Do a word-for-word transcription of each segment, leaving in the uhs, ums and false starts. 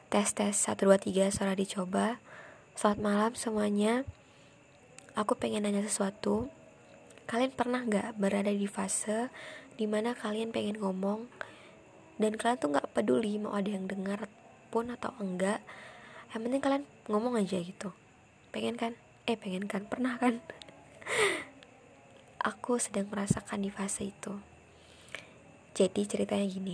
Tes tes satu dua tiga suara dicoba. Selamat malam semuanya. Aku pengen nanya sesuatu. Kalian pernah gak berada di fase dimana kalian pengen ngomong dan kalian tuh gak peduli mau ada yang dengar pun atau enggak, yang penting kalian ngomong aja gitu. Pengen kan? Eh pengen kan? Pernah kan? Aku sedang merasakan di fase itu. Jadi ceritanya gini,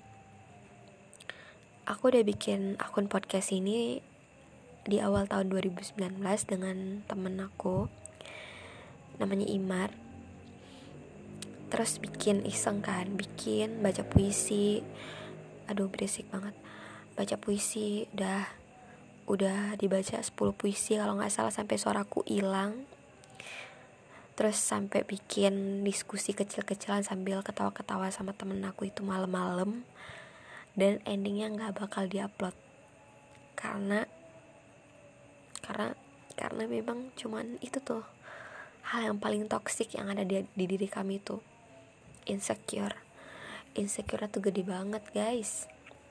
aku udah bikin akun podcast ini di awal tahun dua ribu sembilan belas dengan temen aku, namanya Imar. Terus bikin iseng kan, bikin baca puisi. Aduh berisik banget. Baca puisi, udah udah dibaca sepuluh puisi kalau gak salah sampai suaraku hilang. Terus sampai bikin diskusi kecil-kecilan sambil ketawa-ketawa sama temen aku itu malam-malam. Dan endingnya gak bakal diupload Karena Karena Karena memang cuman itu tuh hal yang paling toksik yang ada di, di diri kami tuh, insecure. Insecure tuh gede banget guys.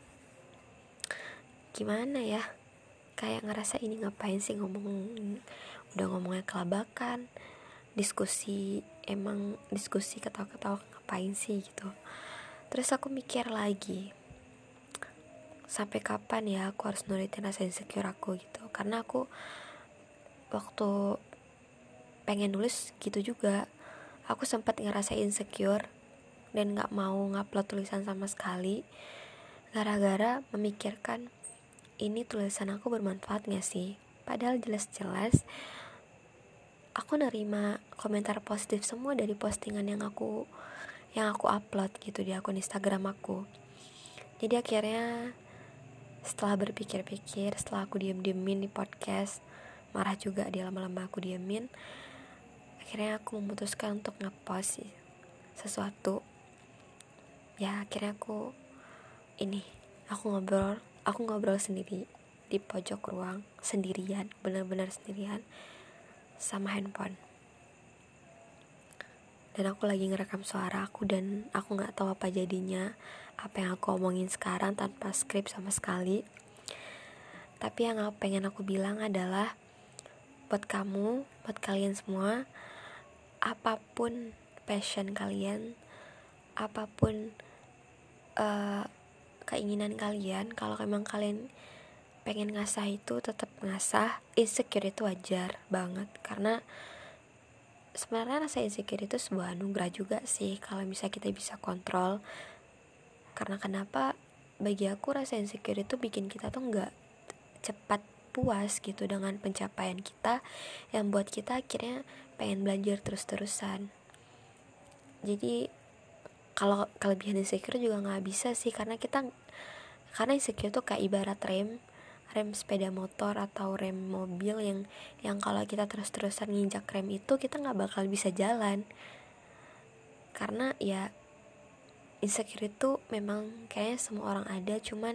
Gimana ya, kayak ngerasa ini ngapain sih ngomong, udah ngomongnya kelabakan, diskusi emang diskusi ketawa-ketawa ngapain sih gitu. Terus aku mikir lagi, sampai kapan ya aku harus nurutin rasa insecure aku gitu. Karena aku waktu pengen nulis gitu juga, aku sempat ngerasa insecure dan gak mau ngupload tulisan sama sekali, gara-gara memikirkan ini tulisan aku bermanfaat gak sih. Padahal jelas-jelas aku nerima komentar positif semua dari postingan yang aku yang aku upload gitu di akun Instagram aku. Jadi akhirnya setelah berpikir-pikir, setelah aku diem-diemin di podcast, marah juga dia lama-lama aku diemin, akhirnya aku memutuskan untuk ngepost sesuatu. Ya akhirnya aku ini aku ngobrol aku ngobrol sendiri di pojok ruang sendirian, benar-benar sendirian sama handphone. Dan aku lagi ngerekam suara aku dan aku nggak tahu apa jadinya, apa yang aku omongin sekarang tanpa skrip sama sekali. Tapi yang aku pengen aku bilang adalah buat kamu, buat kalian semua, apapun passion kalian, apapun uh, keinginan kalian, kalau emang kalian pengen ngasah itu tetap ngasah. Insecure itu wajar banget, karena sebenarnya rasa insecure itu sebuah anugerah juga sih kalau misalnya kita bisa kontrol. Karena kenapa? Bagi aku rasa insecure itu bikin kita tuh nggak cepat puas gitu dengan pencapaian kita, yang buat kita akhirnya pengen belajar terus-terusan. Jadi kalau kelebihan insecure juga nggak bisa sih, karena kita karena insecure tuh kayak ibarat rem rem sepeda motor atau rem mobil yang yang kalau kita terus-terusan nginjak rem itu kita nggak bakal bisa jalan. Karena ya insecure itu memang kayaknya semua orang ada, cuman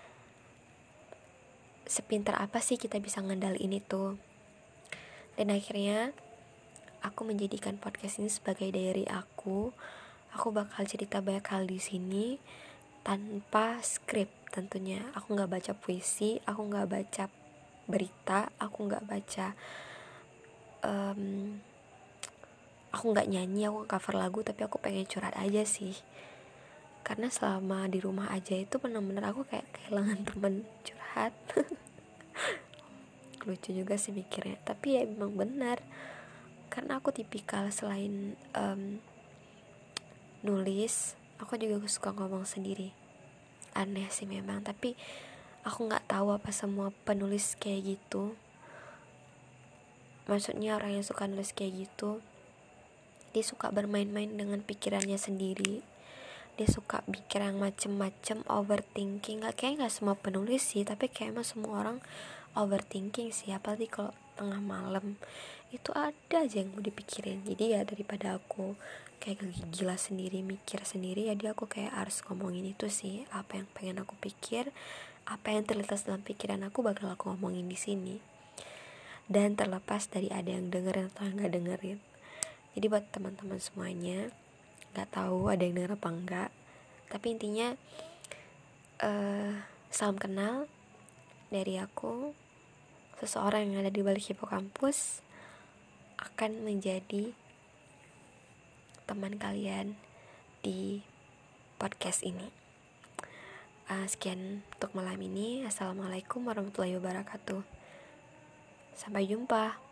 sepintar apa sih kita bisa ngendaliin itu. Dan akhirnya aku menjadikan podcast ini sebagai diary aku. Aku bakal cerita banyak hal di sini tanpa skrip tentunya. Aku nggak baca puisi, aku nggak baca berita, aku nggak baca, um, aku nggak nyanyi, aku cover lagu, tapi aku pengen curhat aja sih. Karena selama di rumah aja itu benar-benar aku kayak kehilangan temen curhat. Lucu juga sih mikirnya, tapi ya memang benar. Karena aku tipikal selain um, nulis, aku juga suka ngomong sendiri. Aneh sih memang, tapi aku nggak tahu apa semua penulis kayak gitu. Maksudnya orang yang suka nulis kayak gitu, dia suka bermain-main dengan pikirannya sendiri. Dia suka pikir yang macem-macem, overthinking. Gak kayak nggak semua penulis sih, tapi kayak emang semua orang overthinking sih. Apalagi kalau tengah malam itu ada aja yang mau dipikirin. Jadi ya daripada aku kayak gila sendiri, mikir sendiri, jadi aku kayak harus ngomongin itu sih. Apa yang pengen aku pikir, apa yang terlintas dalam pikiran aku bakal aku ngomongin di sini. Dan terlepas dari ada yang dengerin atau nggak dengerin. Jadi buat teman-teman semuanya, nggak tahu ada yang denger apa enggak, tapi intinya uh, salam kenal. dari aku, seseorang yang ada di balik hipokampus akan menjadi teman kalian di podcast ini. Uh, sekian untuk malam ini. Assalamualaikum warahmatullahi wabarakatuh. Sampai jumpa.